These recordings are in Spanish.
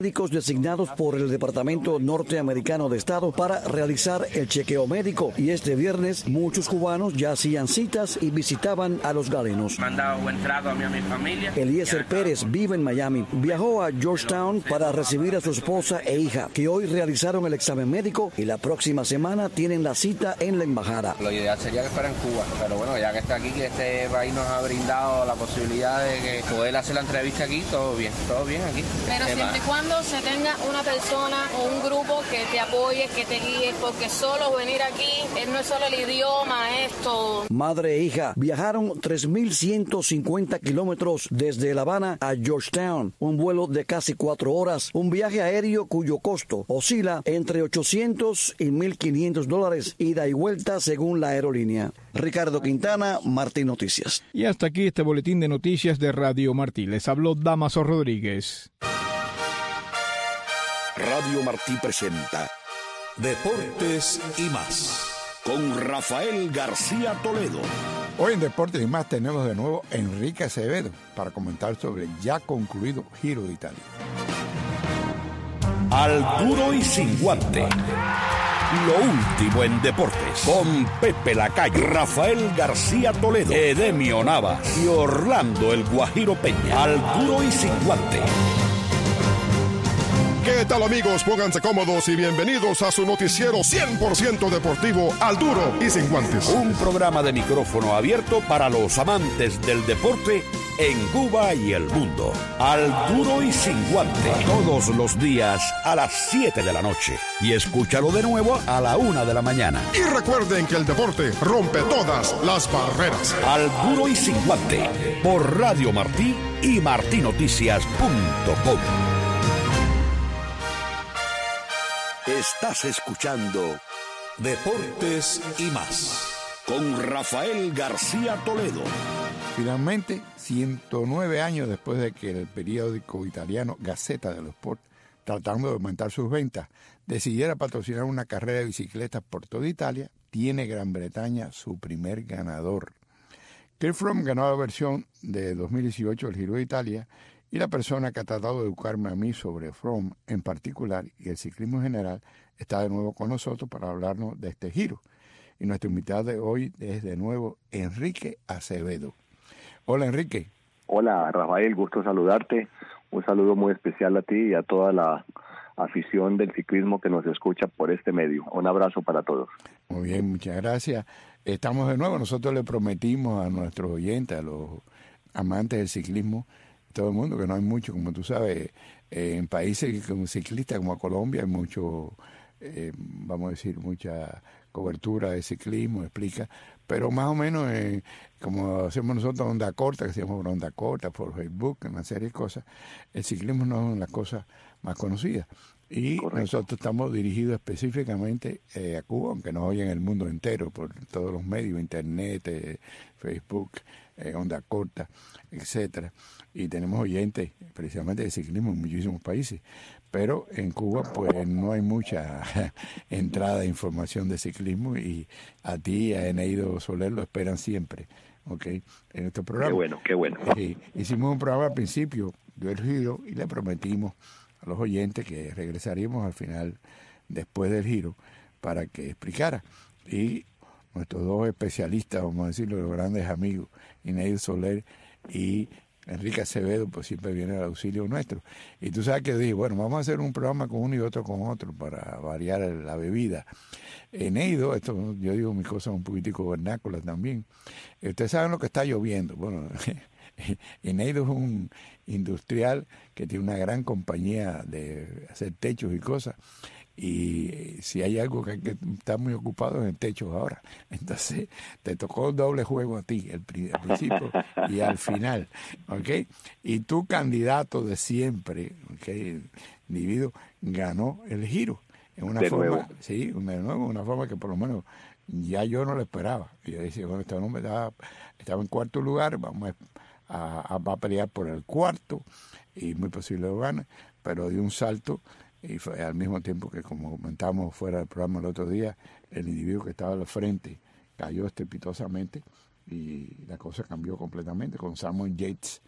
médicos designados por el Departamento Norteamericano de Estado para realizar el chequeo médico, y este viernes muchos cubanos ya hacían citas y visitaban a los galenos. Me han dado buen trato a mí y a mi familia. Eliezer Pérez vive en Miami. Viajó a Georgetown para recibir a su esposa e hija, que hoy realizaron el examen médico y la próxima semana tienen la cita en la embajada. Lo ideal sería que fuera en Cuba, pero bueno, ya que está aquí, que este país nos ha brindado la posibilidad de que poder hacer la entrevista aquí, todo bien aquí. Pero siempre y cuando se tenga una persona o un grupo que te apoye, que te guíe, porque solo venir aquí no es solo el idioma, esto. Madre e hija viajaron 3.150 kilómetros desde La Habana a Georgetown, un vuelo de casi 4 horas, un viaje aéreo cuyo costo oscila entre $800 y $1,500 ida y vuelta según la aerolínea. Ricardo Quintana, Martí Noticias. Y hasta aquí este boletín de noticias de Radio Martí. Les habló Damaso Rodríguez. Radio Martí presenta Deportes y más con Rafael García Toledo. Hoy en Deportes y más tenemos de nuevo a Enrique Acevedo para comentar sobre el ya concluido Giro de Italia. Al duro y sin guante. Lo último en deportes con Pepe Lacayo, Rafael García Toledo, Edemio Navas y Orlando el Guajiro Peña. Al duro y sin guante. ¿Qué tal, amigos? Pónganse cómodos y bienvenidos a su noticiero 100% deportivo, Al Duro y Sin Guantes. Un programa de micrófono abierto para los amantes del deporte en Cuba y el mundo. Al Duro y Sin Guante. Todos los días a las 7 de la noche. Y escúchalo de nuevo a la 1 de la mañana. Y recuerden que el deporte rompe todas las barreras. Al Duro y Sin Guante. Por Radio Martí y martinoticias.com. Estás escuchando Deportes y más con Rafael García Toledo. Finalmente, 109 años después de que el periódico italiano Gazzetta dello Sport, tratando de aumentar sus ventas, decidiera patrocinar una carrera de bicicletas por toda Italia, tiene Gran Bretaña su primer ganador. Cliff Froome ganó la versión de 2018 del Giro de Italia, y la persona que ha tratado de educarme a mí sobre Froome en particular y el ciclismo en general está de nuevo con nosotros para hablarnos de este giro. Y nuestro invitado de hoy es de nuevo Enrique Acevedo. Hola, Enrique. Hola, Rafael, gusto saludarte. Un saludo muy especial a ti y a toda la afición del ciclismo que nos escucha por este medio. Un abrazo para todos. Muy bien, muchas gracias. Estamos de nuevo. Nosotros le prometimos a nuestros oyentes, a los amantes del ciclismo, todo el mundo, que no hay mucho, como tú sabes, en países como ciclistas como Colombia hay mucho, vamos a decir, mucha cobertura de ciclismo, explica, pero más o menos como hacemos nosotros onda corta, que se llama onda corta por Facebook, una serie de cosas, el ciclismo no es la cosa más conocida. Y correcto. Nosotros estamos dirigidos específicamente a Cuba, aunque nos oyen el mundo entero por todos los medios, internet, Facebook, onda corta, etcétera. Y tenemos oyentes precisamente de ciclismo en muchísimos países. Pero en Cuba pues no hay mucha entrada de información de ciclismo y a ti y a Eneido Soler lo esperan siempre, ¿ok? En este programa. Qué bueno. Hicimos un programa al principio del Giro y le prometimos a los oyentes que regresaríamos al final, después del Giro, para que explicara. Y nuestros dos especialistas, vamos a decirlo, los grandes amigos, Eneido Soler y Enrique Acevedo, pues siempre viene al auxilio nuestro. Y tú sabes que dije, bueno, vamos a hacer un programa con uno y otro con otro para variar la bebida. Eneido, esto yo digo mis cosas un poquitico vernáculas también. Ustedes saben lo que está lloviendo. Bueno, Eneido es un industrial que tiene una gran compañía de hacer techos y cosas. Y si hay algo que hay que estar muy ocupado es en techos ahora. Entonces te tocó un doble juego a ti, al principio y al final, ¿ok? Y tu candidato de siempre, ¿ok? El individuo ganó el Giro en una forma, sí, una forma que por lo menos ya yo no lo esperaba. Y yo decía, bueno, este hombre estaba en cuarto lugar, vamos a pelear por el cuarto y muy posible lo gane, pero dio un salto. Y fue al mismo tiempo que, como comentábamos fuera del programa el otro día, el individuo que estaba al frente cayó estrepitosamente y la cosa cambió completamente, con Simon Yates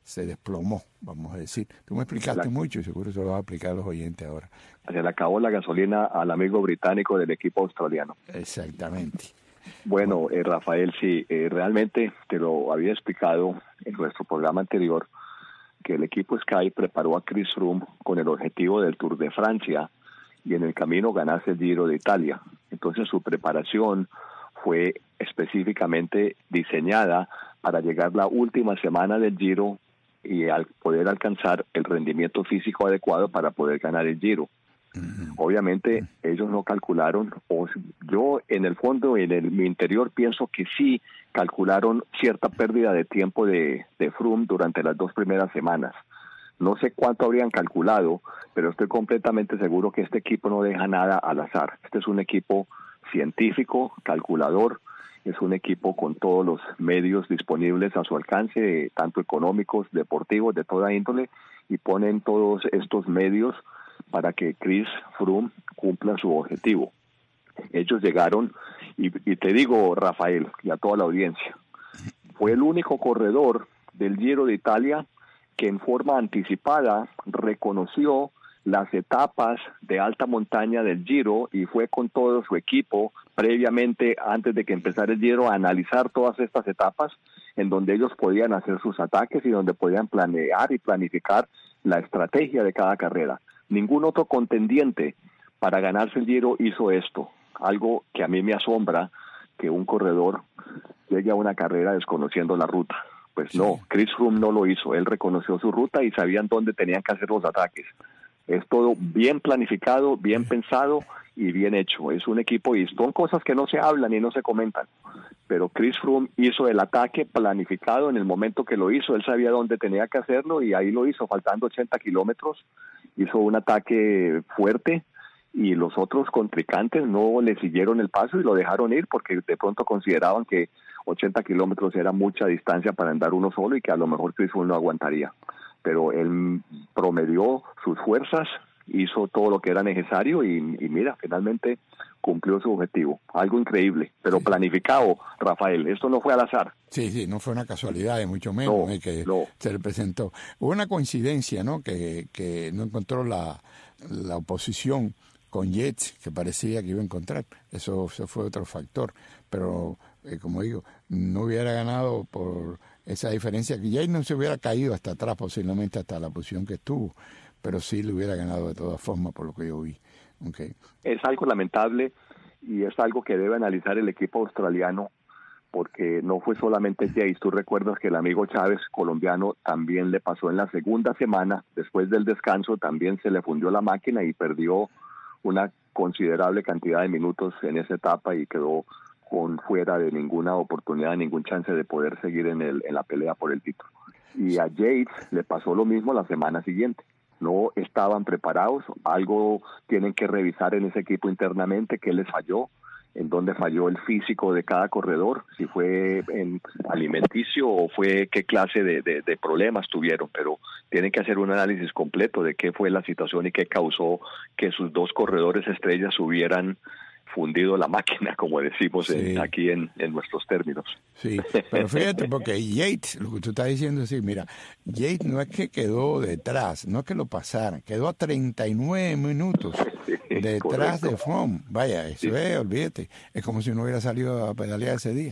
se desplomó, vamos a decir. Tú me explicaste mucho y seguro se lo vas a explicar a los oyentes ahora. Se le acabó la gasolina al amigo británico del equipo australiano. Exactamente. Bueno, Rafael, sí, realmente te lo había explicado en nuestro programa anterior, que el equipo Sky preparó a Chris Froome con el objetivo del Tour de Francia y en el camino ganarse el Giro de Italia. Entonces su preparación fue específicamente diseñada para llegar la última semana del Giro y al poder alcanzar el rendimiento físico adecuado para poder ganar el Giro. Obviamente ellos no calcularon, o yo en el fondo, mi interior pienso que sí calcularon cierta pérdida de tiempo de Froome durante las 2 primeras semanas. No sé cuánto habrían calculado, pero estoy completamente seguro que este equipo no deja nada al azar. Este es un equipo científico, calculador, es un equipo con todos los medios disponibles a su alcance, tanto económicos, deportivos, de toda índole, y ponen todos estos medios para que Chris Froome cumpla su objetivo. Ellos llegaron, y te digo, Rafael, y a toda la audiencia, fue el único corredor del Giro de Italia que en forma anticipada reconoció las etapas de alta montaña del Giro y fue con todo su equipo previamente, antes de que empezara el Giro, a analizar todas estas etapas en donde ellos podían hacer sus ataques y donde podían planear y planificar la estrategia de cada carrera. Ningún otro contendiente para ganarse el Giro hizo esto, algo que a mí me asombra, que un corredor llegue a una carrera desconociendo la ruta. Pues no, Chris Froome no lo hizo, él reconoció su ruta y sabían dónde tenían que hacer los ataques. Es todo bien planificado, bien pensado y bien hecho. Es un equipo y son cosas que no se hablan y no se comentan. Pero Chris Froome hizo el ataque planificado en el momento que lo hizo. Él sabía dónde tenía que hacerlo y ahí lo hizo, faltando 80 kilómetros. Hizo un ataque fuerte y los otros contrincantes no le siguieron el paso y lo dejaron ir porque de pronto consideraban que 80 kilómetros era mucha distancia para andar uno solo y que a lo mejor Chris Froome no aguantaría. Pero él promedió sus fuerzas, hizo todo lo que era necesario y mira, finalmente cumplió su objetivo. Algo increíble, pero planificado, Rafael. Esto no fue al azar. Sí, no fue una casualidad, de mucho menos, que se le presentó. Hubo una coincidencia, ¿no? Que no encontró la oposición con Yates, que parecía que iba a encontrar. Eso fue otro factor. Pero, como digo, no hubiera ganado por esa diferencia, que Yates no se hubiera caído hasta atrás, posiblemente hasta la posición que estuvo, pero sí le hubiera ganado de todas formas, por lo que yo vi. Okay. Es algo lamentable y es algo que debe analizar el equipo australiano, porque no fue solamente Yates. Tú recuerdas que el amigo Chávez, colombiano, también le pasó en la segunda semana, después del descanso, también se le fundió la máquina y perdió una considerable cantidad de minutos en esa etapa y quedó fuera de ninguna oportunidad, ningún chance de poder seguir en la pelea por el título. Y a Yates le pasó lo mismo la semana siguiente. No estaban preparados, algo tienen que revisar en ese equipo internamente, qué les falló, en dónde falló el físico de cada corredor, si fue en alimenticio o fue qué clase de problemas tuvieron, pero tienen que hacer un análisis completo de qué fue la situación y qué causó que sus dos corredores estrellas hubieran fundido la máquina, como decimos aquí en nuestros términos. Sí, pero fíjate, porque Yates, lo que tú estás diciendo es, mira, Yates no es que quedó detrás, no es que lo pasaran, quedó a 39 minutos detrás correcto. De Froome. Vaya, eso es, olvídate, es como si no hubiera salido a pedalear ese día.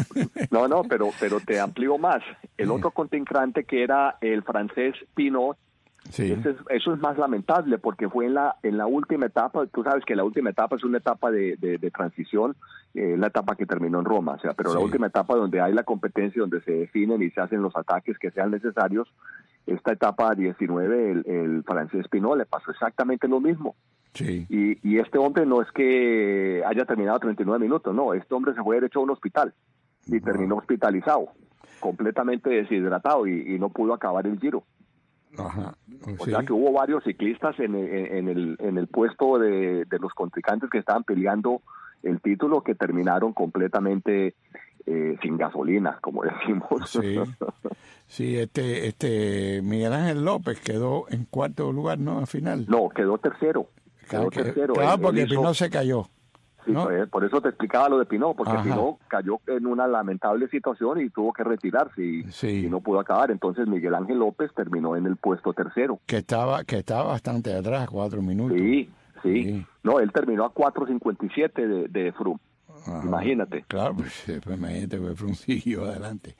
No, pero te amplío más. El otro contrincante, que era el francés Pinot, sí. Eso es más lamentable porque fue en la última etapa. Tú sabes que la última etapa es una etapa de transición, la etapa que terminó en Roma, pero la última etapa donde hay la competencia, donde se definen y se hacen los ataques que sean necesarios. Esta etapa 19, el francés Pinot le pasó exactamente lo mismo. Sí. Y este hombre no es que haya terminado 39 minutos, no, este hombre se fue derecho a un hospital y terminó hospitalizado, completamente deshidratado y no pudo acabar el Giro. Ajá. O sea que hubo varios ciclistas en el puesto de los contrincantes que estaban peleando el título que terminaron completamente sin gasolina, como decimos. Sí, este Miguel Ángel López quedó en cuarto lugar, ¿no? Al final. No, quedó tercero. Claro, porque Pinot se cayó. Sí, ¿no? por eso te explicaba lo de Pinot, porque Ajá. Pinot cayó en una lamentable situación y tuvo que retirarse y no pudo acabar. Entonces Miguel Ángel López terminó en el puesto tercero. Que estaba bastante atrás, 4 minutos. Sí. No, él terminó a 4:57 de Froome. Ajá. Imagínate. Claro, pues imagínate, pues Froome siguió adelante.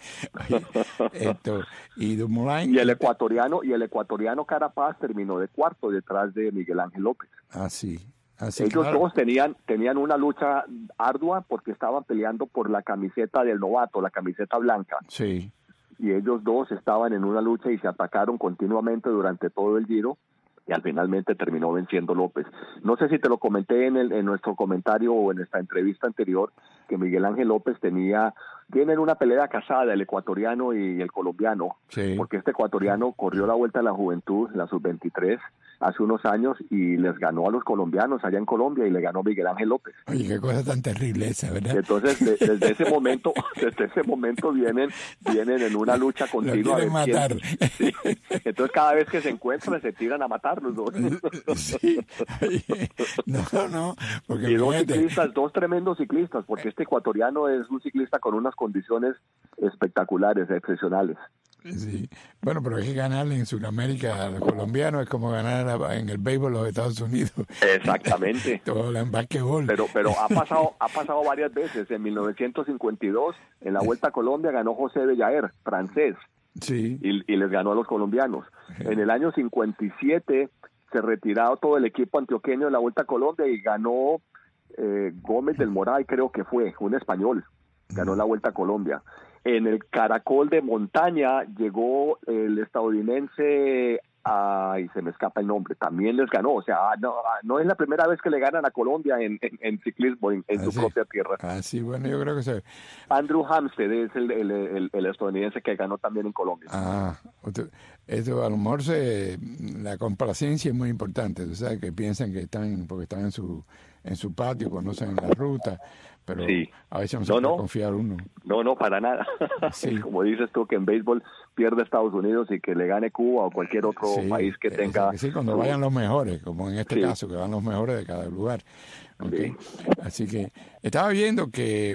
Y Dumoulin... Y el ecuatoriano Carapaz terminó de cuarto detrás de Miguel Ángel López. Así, Ellos claro. dos tenían una lucha ardua porque estaban peleando por la camiseta del novato, la camiseta blanca. Sí. Y ellos dos estaban en una lucha y se atacaron continuamente durante todo el Giro y al finalmente terminó venciendo López. No sé si te lo comenté en nuestro comentario o en esta entrevista anterior, que Miguel Ángel López tienen una pelea casada, el ecuatoriano y el colombiano, Sí. porque este ecuatoriano corrió la Vuelta a la Juventud, la Sub-23, hace unos años y les ganó a los colombianos allá en Colombia y le ganó Miguel Ángel López. Oye, qué cosa tan terrible esa, ¿verdad? Entonces, desde ese momento vienen en una lucha continua. Lo quieren matar. Sí. Entonces, cada vez que se encuentran, se tiran a matar los dos. Sí. No, porque Y imagínate, dos tremendos ciclistas, porque este ecuatoriano es un ciclista con unas condiciones espectaculares, excepcionales. sí. Bueno, pero es que ganarle en Sudamérica a los colombianos es como ganar en el béisbol los Estados Unidos. Exactamente. Todo en basquetbol. Pero ha pasado varias veces. En 1952, en la Vuelta a Colombia, ganó José Bellaer, francés, Sí. y les ganó a los colombianos. En el año 57 se retiró todo el equipo antioqueño de la Vuelta a Colombia y ganó Gómez del Moray, creo que fue, un español, ganó la Vuelta a Colombia. En el Caracol de Montaña llegó el estadounidense, se me escapa el nombre, también les ganó. O sea, no es la primera vez que le ganan a Colombia en ciclismo en su propia tierra. Sí, bueno, yo creo que se... Andrew Hampstead es el estadounidense que ganó también en Colombia. Eso a lo mejor la complacencia es muy importante, tú sabes, que piensan que porque están en su patio, conocen la ruta, pero sí. A veces no se puede confiar uno. No, para nada. Sí. Como dices tú, que en béisbol pierde Estados Unidos y que le gane Cuba o cualquier otro país que tenga... Sí, cuando vayan los mejores, como en este caso, que van los mejores de cada lugar. ¿Okay? Sí. Así que estaba viendo que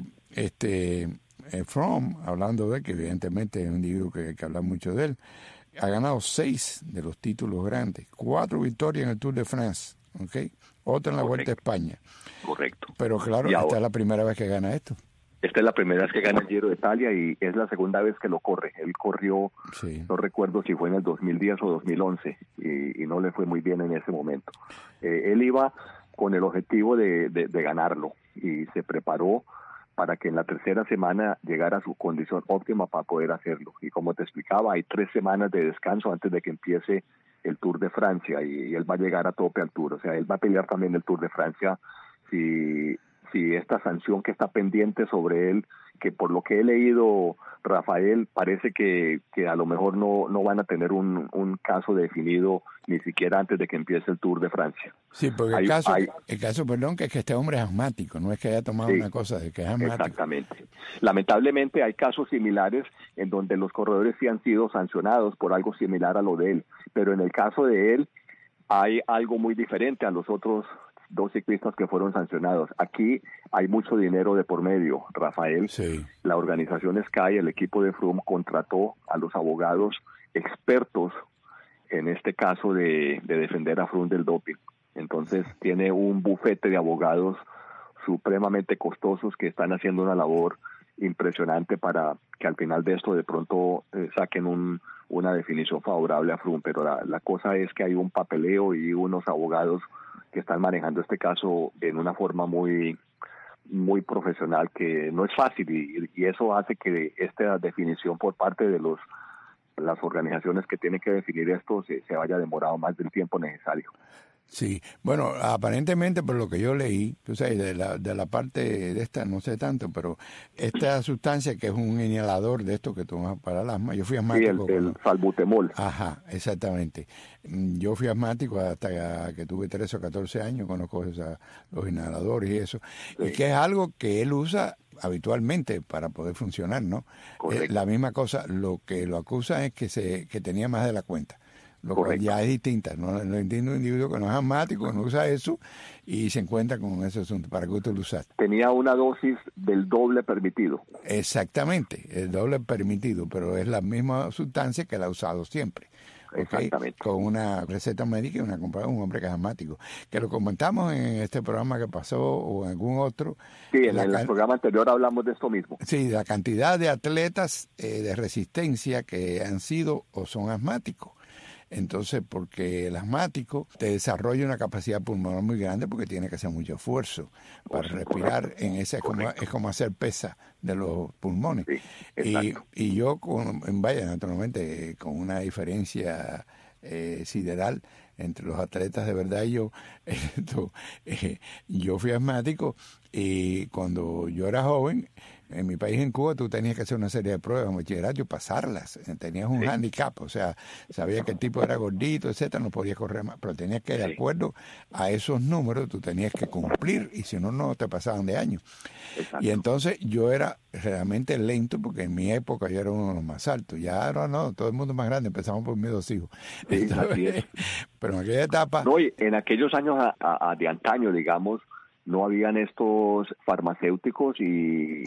Froome, hablando de que evidentemente es un individuo que hay que hablar mucho de él, ha ganado 6 de los títulos grandes, 4 victorias en el Tour de France, ¿okay? Otra en la Vuelta a España. Correcto. Pero claro, esta es la primera vez que gana esto. Esta es la primera vez que gana el Giro de Italia y es la segunda vez que lo corre. Él corrió, no recuerdo si fue en el 2010 o 2011, y no le fue muy bien en ese momento. Él iba con el objetivo de ganarlo y se preparó para que en la tercera semana llegara a su condición óptima para poder hacerlo. Y como te explicaba, hay 3 semanas de descanso antes de que empiece el Tour de Francia y él va a llegar a tope al Tour. O sea, él va a pelear también el Tour de Francia si esta sanción que está pendiente sobre él, que por lo que he leído, Rafael, parece que a lo mejor no van a tener un caso definido ni siquiera antes de que empiece el Tour de Francia. Sí, porque el caso, que es que este hombre es asmático, no es que haya tomado una cosa de que es asmático. Exactamente. Lamentablemente hay casos similares en donde los corredores sí han sido sancionados por algo similar a lo de él, pero en el caso de él hay algo muy diferente a los otros 2 ciclistas que fueron sancionados. Aquí hay mucho dinero de por medio, Rafael. Sí. La organización Sky, el equipo de Froome, contrató a los abogados expertos en este caso de defender a Froome del doping. Entonces tiene un bufete de abogados supremamente costosos que están haciendo una labor impresionante para que al final de esto de pronto saquen una definición favorable a Froome. Pero la cosa es que hay un papeleo y unos abogados que están manejando este caso en una forma muy muy profesional, que no es fácil y eso hace que esta definición por parte de las organizaciones que tienen que definir esto se vaya demorado más del tiempo necesario. Sí, bueno, aparentemente por lo que yo leí, tú sabes, de la parte de esta no sé tanto, pero esta sustancia que es un inhalador de esto que tomas para el asma, yo fui asmático. Sí, el salbutemol. Ajá, exactamente. Yo fui asmático hasta que tuve 13 o 14 años, conozco los inhaladores y eso, y que es algo que él usa habitualmente para poder funcionar, ¿no? La misma cosa, lo que lo acusa es que tenía más de la cuenta. lo cual ya es distinta. No entiendo un individuo que no es asmático, que no usa eso y se encuentra con ese asunto. ¿Para qué usted lo usa? Tenía una dosis del doble permitido. Exactamente, el doble permitido, pero es la misma sustancia que la ha usado siempre. Exactamente. Con una receta médica y una comprada de un hombre que es asmático. Que lo comentamos en este programa que pasó o en algún otro. Sí, en el programa anterior hablamos de esto mismo. Sí, la cantidad de atletas de resistencia que han sido o son asmáticos. Entonces, porque el asmático te desarrolla una capacidad pulmonar muy grande porque tiene que hacer mucho esfuerzo para respirar en ese, es como hacer pesa de los pulmones. Sí, y yo, vaya, naturalmente, con una diferencia sideral entre los atletas de verdad y yo, yo fui asmático y cuando yo era joven, en mi país, en Cuba, tú tenías que hacer una serie de pruebas en bachillerato y pasarlas. Tenías un handicap, o sea, sabía que el tipo era gordito, etcétera, no podías correr más, pero tenías que, de acuerdo a esos números, tú tenías que cumplir y si no, no te pasaban de año. Exacto. Y entonces yo era realmente lento porque en mi época yo era uno de los más altos. Ya ahora no, todo el mundo es más grande, empezamos por mis 2 hijos. Sí, entonces, pero en aquella etapa... No, y en aquellos años de antaño, digamos, no habían estos farmacéuticos y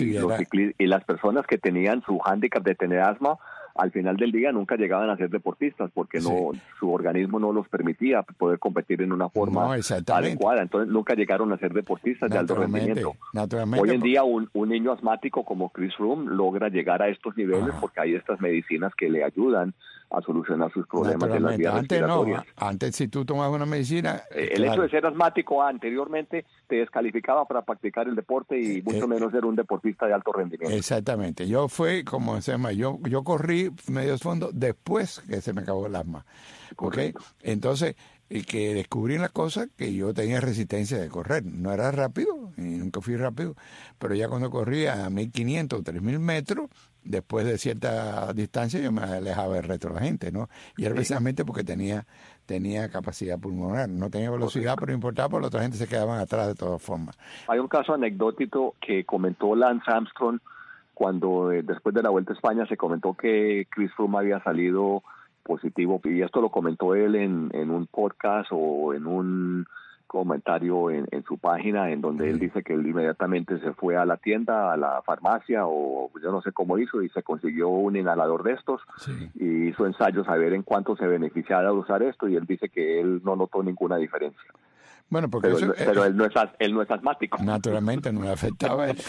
las personas que tenían su hándicap de tener asma, al final del día nunca llegaban a ser deportistas porque su organismo no los permitía poder competir en una forma adecuada. Entonces nunca llegaron a ser deportistas de alto rendimiento. Hoy en día un niño asmático como Chris Froome logra llegar a estos niveles porque hay estas medicinas que le ayudan a solucionar sus problemas de las vías respiratorias. Antes si tú tomabas una medicina... el hecho de ser asmático anteriormente te descalificaba para practicar el deporte y mucho menos ser un deportista de alto rendimiento. Exactamente. Yo fui, como se llama, yo corrí medios fondos después que se me acabó el asma. ¿Okay? Entonces, y que descubrí una cosa que yo tenía resistencia de correr. No era rápido, y nunca fui rápido, pero ya cuando corría a 1.500 o 3.000 metros, después de cierta distancia yo me alejaba del resto de la gente, ¿no? Y era precisamente porque tenía capacidad pulmonar. No tenía velocidad, pero no importaba, porque la otra gente se quedaban atrás de todas formas. Hay un caso anecdótico que comentó Lance Armstrong cuando después de la Vuelta a España se comentó que Chris Froome había salido positivo, y esto lo comentó él en un podcast o en un comentario en su página, en donde él dice que él inmediatamente se fue a la tienda, a la farmacia, o yo no sé cómo hizo, y se consiguió un inhalador de estos, y hizo ensayos a ver en cuánto se beneficiaba de usar esto, y él dice que él no notó ninguna diferencia. Bueno, porque pero él no es asmático. Naturalmente no le afectaba a él.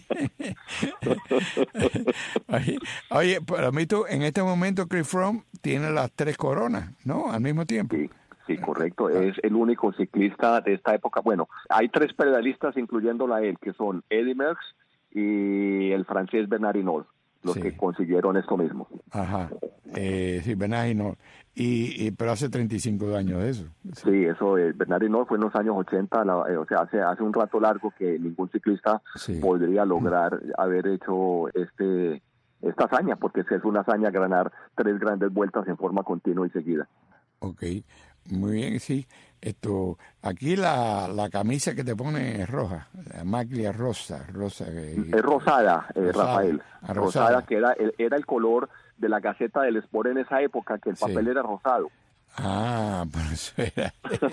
Oye, para mí en este momento Chris Froome tiene las 3 coronas, ¿no? Al mismo tiempo. Sí, correcto. Es el único ciclista de esta época. Bueno, hay 3 pedalistas, incluyéndolo a él, que son Eddy Merckx y el francés Bernard Hinault, los que consiguieron esto mismo. Ajá. Sí, Bernard Hinault. Pero hace 35 años de eso. Sí, eso, Bernard Hinault fue en los años 80, o sea, hace un rato largo que ningún ciclista podría lograr haber hecho esta hazaña, porque es una hazaña ganar 3 grandes vueltas en forma continua y seguida. Ok, muy bien, sí. Aquí la camisa que te pone es roja, la maglia rosa. Es rosada, Rafael. Rosada, que era el color de la Gaceta del Sport en esa época, que el papel era rosado. Ah, por eso era.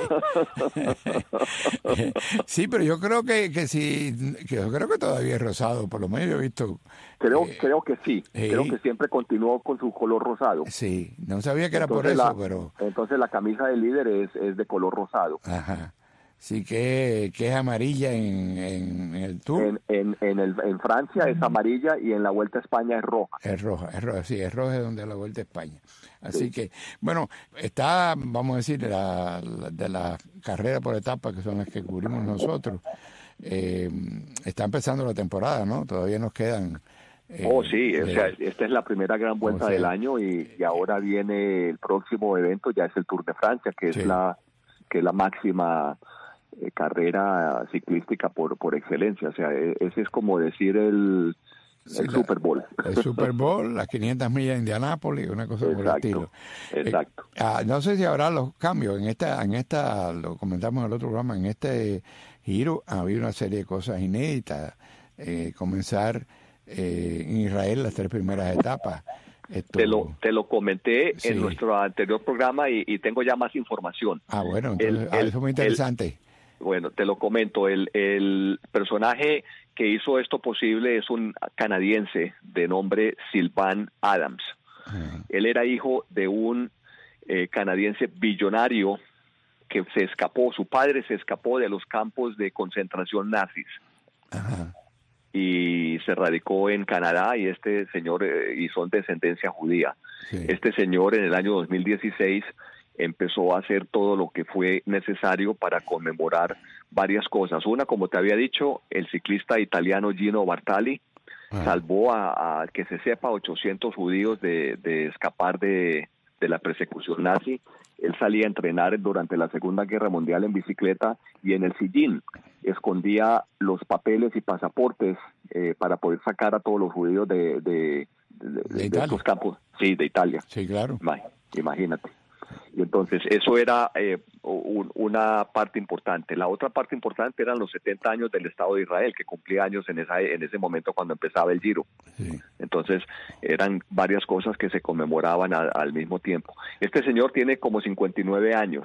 Sí, pero yo creo que yo creo que todavía es rosado, por lo menos yo he visto. Creo que sí. Creo que siempre continuó con su color rosado. Sí, no sabía que era por eso, pero. Entonces la camisa del líder es de color rosado. Ajá. Sí, que es amarilla en el Tour. En Francia es amarilla y en la Vuelta a España es roja. Es roja, sí, es roja donde la Vuelta a España. Así que, bueno, está, vamos a decir, de la carrera por etapas, que son las que cubrimos nosotros, está empezando la temporada, ¿no? Todavía nos quedan... sí, o sea, esta es la primera gran vuelta del año y ahora viene el próximo evento, ya es el Tour de Francia, que es la máxima... carrera ciclística por excelencia, o sea, ese es como decir el Super Bowl. El Super Bowl, las 500 millas de Indianápolis, una cosa por el estilo. Exacto. No sé si habrá los cambios en esta, lo comentamos en el otro programa, en este giro ha habido una serie de cosas inéditas, comenzar en Israel las 3 primeras etapas, Te lo comenté Sí. en nuestro anterior programa y tengo ya más información. Bueno, entonces, eso es muy interesante. Bueno, te lo comento. El personaje que hizo esto posible es un canadiense de nombre Sylvain Adams. Él era hijo de un canadiense billonario que se escapó. Su padre se escapó de los campos de concentración nazis. Ajá. Y se radicó en Canadá, y este señor, y son de descendencia judía. Sí. Este señor en el año 2016 empezó a hacer todo lo que fue necesario para conmemorar varias cosas. Una, como te había dicho, el ciclista italiano Gino Bartali salvó a que se sepa 800 judíos de escapar de la persecución nazi. Él salía a entrenar durante la Segunda Guerra Mundial en bicicleta, y en el sillín escondía los papeles y pasaportes para poder sacar a todos los judíos de estos campos. Sí, de Italia. Sí, claro. Imagínate. Y entonces eso era una parte importante. La otra parte importante eran los 70 años del Estado de Israel, que cumplía años en ese momento cuando empezaba el Giro. Sí. Entonces eran varias cosas que se conmemoraban al mismo tiempo. Este señor tiene como 59 años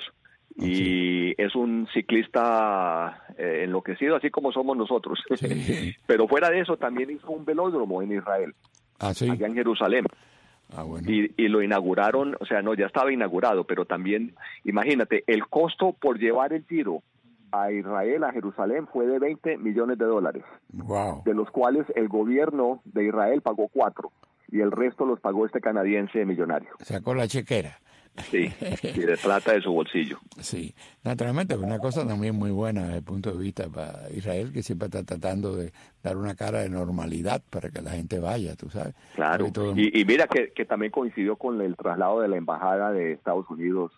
y es un ciclista enloquecido, así como somos nosotros. Sí. Pero fuera de eso también hizo un velódromo en Israel, ¿Sí? allá en Jerusalén. Bueno. Y lo inauguraron, o sea, no, ya estaba inaugurado, pero también, imagínate, el costo por llevar el Giro a Israel, a Jerusalén, fue de $20 millones. Wow. De los cuales el gobierno de Israel pagó 4, y el resto los pagó este canadiense millonario. Sacó la chequera. Sí, y de plata de su bolsillo. Sí, naturalmente, una cosa también muy buena desde el punto de vista para Israel, que siempre está tratando de dar una cara de normalidad para que la gente vaya, tú sabes. Claro, y mira que también coincidió con el traslado de la embajada de Estados Unidos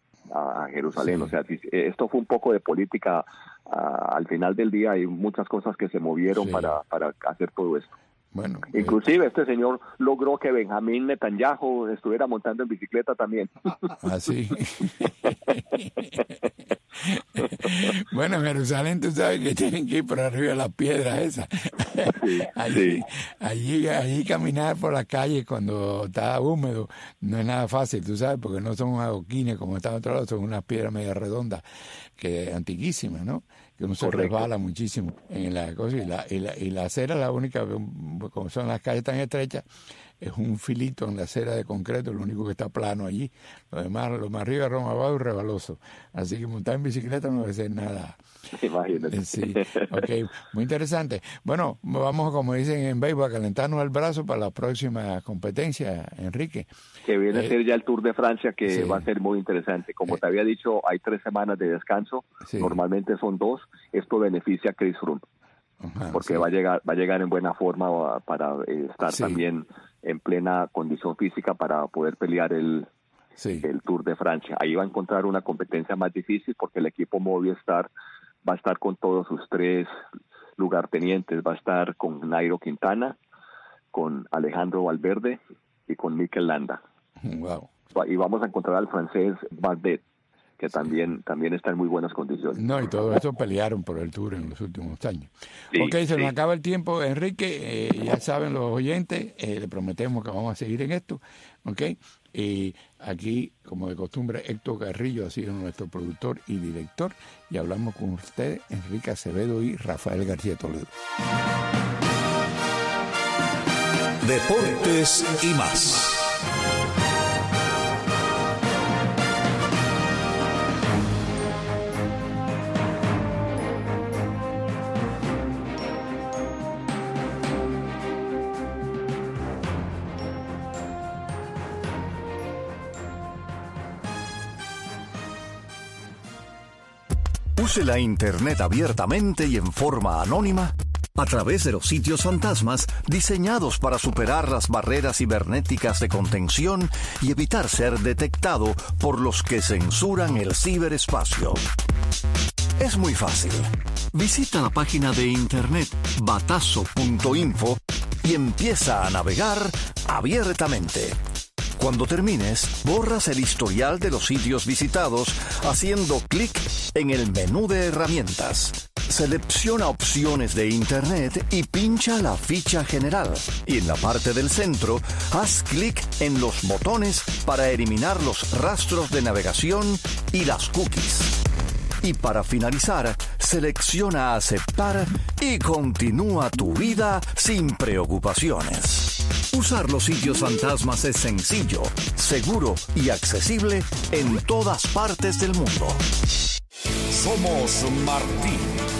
a Jerusalén. Sí. O sea, esto fue un poco de política. Al final del día hay muchas cosas que se movieron para hacer todo esto. Bueno, inclusive este señor logró que Benjamín Netanyahu estuviera montando en bicicleta también. Así. Bueno, en Jerusalén tú sabes que tienen que ir por arriba de las piedras esas. Sí, allí caminar por la calle cuando está húmedo no es nada fácil, tú sabes, porque no son adoquines como están otros lados, son unas piedras medio redondas, que antiquísimas, ¿no? Que uno se resbala muchísimo en la cosa, y la acera, la única, como son las calles tan estrechas, es un filito en la acera de concreto, lo único que está plano allí. Lo demás, lo más arriba, lo más abajo, es resbaloso. Así que montar en bicicleta no debe ser nada. Imagínate. Sí, ok, muy interesante. Bueno, vamos, como dicen en béisbol, a calentarnos el brazo para la próxima competencia, Enrique. Que viene a ser ya el Tour de Francia, que va a ser muy interesante. Como te había dicho, hay 3 semanas de descanso, normalmente son 2. Esto beneficia a Chris Froome, porque va a llegar en buena forma para estar también en plena condición física para poder pelear el Tour de Francia. Ahí va a encontrar una competencia más difícil, porque el equipo Movistar va a estar con todos sus 3 lugartenientes. Va a estar con Nairo Quintana, con Alejandro Valverde y con Mikel Landa. Wow. Y vamos a encontrar al francés Bardet, que también está en muy buenas condiciones. No, y todo eso pelearon por el Tour en los últimos años. Se nos acaba el tiempo, Enrique. Ya saben los oyentes, le prometemos que vamos a seguir en esto, ¿ok? Y aquí, como de costumbre, Héctor Carrillo ha sido nuestro productor y director, y hablamos con ustedes, Enrique Acevedo y Rafael García Toledo. Deportes y más. Use la Internet abiertamente y en forma anónima a través de los sitios fantasmas diseñados para superar las barreras cibernéticas de contención y evitar ser detectado por los que censuran el ciberespacio. Es muy fácil. Visita la página de internet batazo.info y empieza a navegar abiertamente. Cuando termines, borras el historial de los sitios visitados haciendo clic en el menú de herramientas. selecciona opciones de Internet y pincha la ficha general. Y en la parte del centro, haz clic en los botones para eliminar los rastros de navegación y las cookies. Y para finalizar, selecciona aceptar y continúa tu vida sin preocupaciones. Usar los sitios fantasmas es sencillo, seguro y accesible en todas partes del mundo. Somos Martín.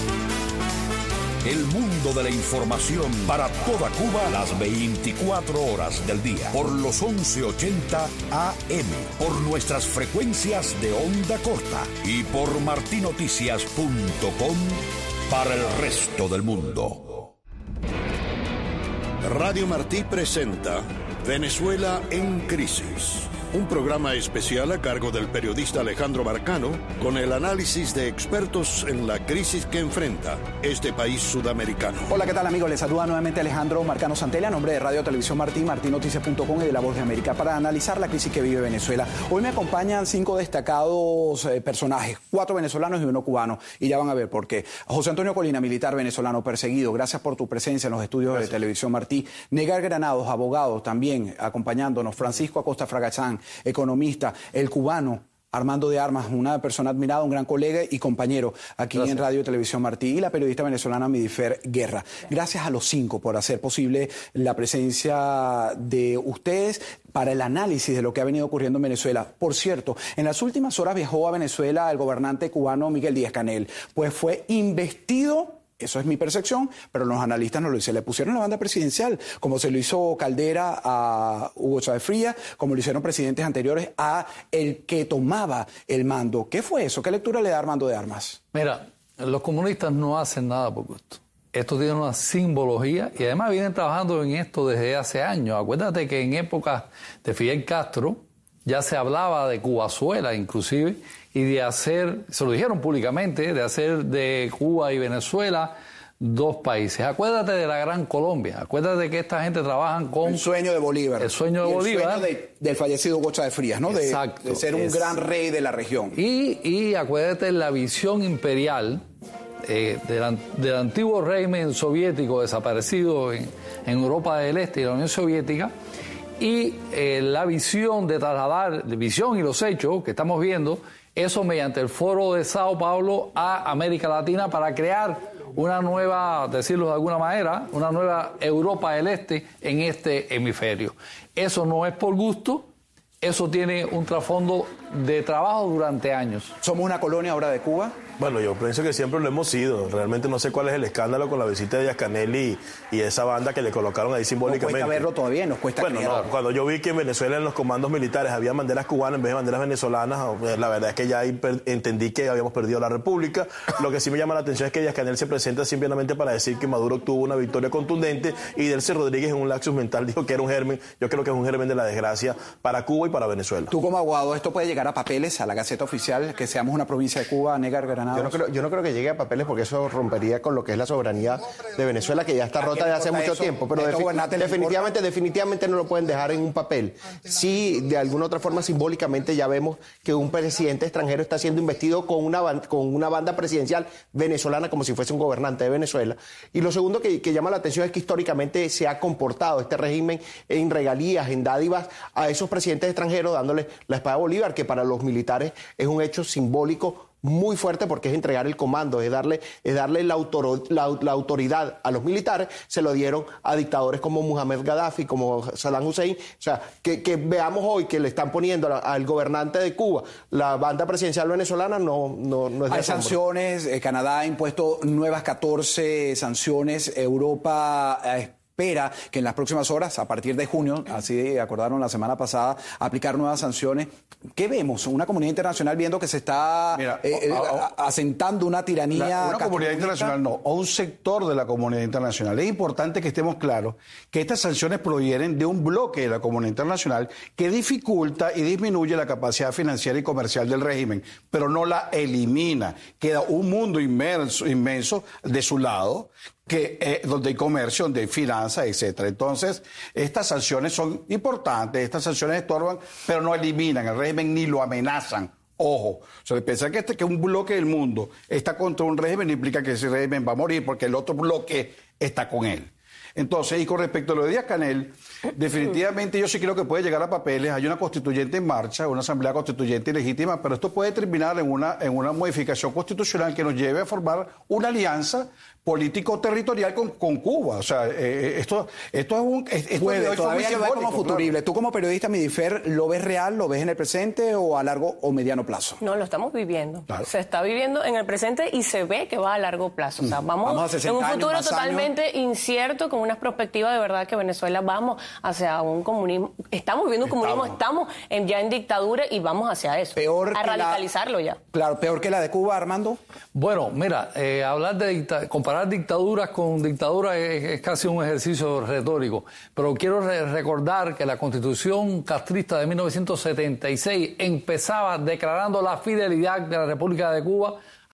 El mundo de la información para toda Cuba a las 24 horas del día. Por los 1180 AM. Por nuestras frecuencias de onda corta. Y por martinoticias.com para el resto del mundo. Radio Martí presenta Venezuela en Crisis. Un programa especial a cargo del periodista Alejandro Marcano con el análisis de expertos en la crisis que enfrenta este país sudamericano. Hola, ¿qué tal, amigos? Les saluda nuevamente Alejandro Marcano Santella, a nombre de Radio Televisión Martí, martinoticias.com y de La Voz de América, para analizar la crisis que vive Venezuela. Hoy me acompañan 5 destacados personajes, 4 venezolanos y 1 cubano, y ya van a ver por qué. José Antonio Colina, militar venezolano perseguido, gracias por tu presencia en los estudios de Televisión Martí. Negar Granados, abogado, también acompañándonos. Francisco Acosta Fragachán, economista. El cubano Armando de Armas, una persona admirada, un gran colega y compañero aquí en Radio y Televisión Martí, y la periodista venezolana Midifer Guerra. Gracias a los 5 por hacer posible la presencia de ustedes para el análisis de lo que ha venido ocurriendo en Venezuela. Por cierto, en las últimas horas viajó a Venezuela el gobernante cubano Miguel Díaz-Canel, pues fue investido. Eso es mi percepción, pero los analistas no lo dicen. Le pusieron la banda presidencial, como se lo hizo Caldera a Hugo Chávez Frías, como lo hicieron presidentes anteriores a el que tomaba el mando. ¿Qué fue eso? ¿Qué lectura le da Armando de Armas? Mira, los comunistas no hacen nada por gusto. Esto tiene una simbología y además vienen trabajando en esto desde hace años. Acuérdate que en épocas de Fidel Castro ya se hablaba de Cubazuela inclusive, y de hacer, se lo dijeron públicamente, de hacer de Cuba y Venezuela 2 países. Acuérdate de la Gran Colombia, acuérdate que esta gente trabajan con... El sueño de Bolívar. El sueño de Bolívar. El sueño del fallecido Hugo Chávez Frías, ¿no? Exacto. De ser un gran rey de la región. Y acuérdate de la visión imperial del antiguo régimen soviético desaparecido en Europa del Este y la Unión Soviética, y la visión de trasladar, la visión y los hechos que estamos viendo, eso mediante el Foro de Sao Paulo a América Latina para crear una nueva, decirlo de alguna manera, una nueva Europa del Este en este hemisferio. Eso no es por gusto, eso tiene un trasfondo de trabajo durante años. ¿Somos una colonia ahora de Cuba? Bueno, yo pienso que siempre lo hemos sido. Realmente no sé cuál es el escándalo con la visita de Díaz-Canel y esa banda que le colocaron ahí simbólicamente. Nos cuesta verlo todavía, nos cuesta creerlo. No, cuando yo vi que en Venezuela en los comandos militares había banderas cubanas en vez de banderas venezolanas, la verdad es que ya ahí entendí que habíamos perdido la República. Lo que sí me llama la atención es que Díaz-Canel se presenta simplemente para decir que Maduro obtuvo una victoria contundente y Delcy Rodríguez en un lapsus mental dijo que era un germen. Yo creo que es un germen de la desgracia para Cuba y para Venezuela. Tú como abogado, ¿esto puede llegar a papeles, a la Gaceta Oficial, que seamos una provincia de Cuba, Negar Granados? Yo no creo que llegue a papeles porque eso rompería con lo que es la soberanía de Venezuela, que ya está rota desde hace mucho tiempo, pero definitivamente no lo pueden dejar en un papel. Sí, de alguna otra forma, simbólicamente ya vemos que un presidente extranjero está siendo investido con una banda presidencial venezolana como si fuese un gobernante de Venezuela. Y lo segundo que llama la atención es que históricamente se ha comportado este régimen en regalías, en dádivas a esos presidentes extranjeros, dándole la espada a Bolívar, que para los militares es un hecho simbólico muy fuerte porque es entregar el comando, es darle la autoridad a los militares. Se lo dieron a dictadores como Mohamed Gaddafi, como Saddam Hussein. O sea, que veamos hoy que le están poniendo al gobernante de Cuba la banda presidencial venezolana no es de Hay sanciones, Canadá ha impuesto nuevas 14 sanciones, Europa espera que en las próximas horas, a partir de junio, así acordaron la semana pasada, aplicar nuevas sanciones. ¿Qué vemos? Una comunidad internacional viendo que se está asentando una tiranía. Una comunidad internacional no, o un sector de la comunidad internacional. Es importante que estemos claros que estas sanciones provienen de un bloque de la comunidad internacional que dificulta y disminuye la capacidad financiera y comercial del régimen, pero no la elimina. Queda un mundo inmenso de su lado, donde hay comercio, donde hay finanzas, etcétera. Entonces, estas sanciones son importantes, estas sanciones estorban, pero no eliminan el régimen ni lo amenazan Ojo, o sea, pensar que un bloque del mundo está contra un régimen implica que ese régimen va a morir porque el otro bloque está con él. Entonces, y con respecto a lo de Díaz-Canel, definitivamente yo sí creo que puede llegar a papeles. Hay una constituyente en marcha, una asamblea constituyente ilegítima, pero esto puede terminar en una modificación constitucional que nos lleve a formar una alianza político-territorial con Cuba. O sea, esto es un... todavía lo ves como futurible. Claro. Tú como periodista, Midifer, ¿lo ves real? ¿Lo ves en el presente o a largo o mediano plazo? No, lo estamos viviendo. Claro. Se está viviendo en el presente y se ve que va a largo plazo. O sea, vamos a 60 en un futuro años, totalmente incierto, con unas perspectivas de verdad que Venezuela vamos hacia un comunismo. Estamos viviendo un comunismo, estamos ya en dictadura y vamos hacia eso. A radicalizarlo ya. Claro, peor que la de Cuba, Armando. Bueno, mira, hablar de comparar dictaduras con dictaduras es casi un ejercicio retórico, pero quiero recordar que la Constitución castrista de 1976 empezaba declarando la fidelidad de la República de Cuba